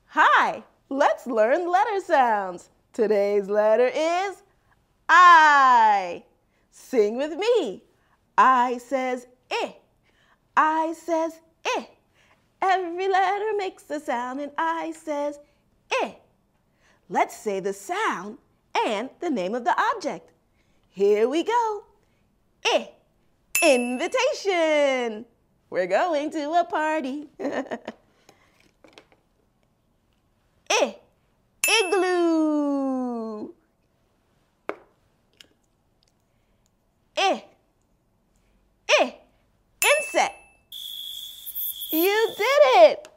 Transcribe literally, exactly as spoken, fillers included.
Hi, let's learn letter sounds. Today's letter is I. Sing with me. I says I. I says I. Every letter makes a sound and I says I. Let's say the sound and the name of the object. Here we go. I. Invitation. We're going to a party. I. Igloo. I. I. Insect. You did it!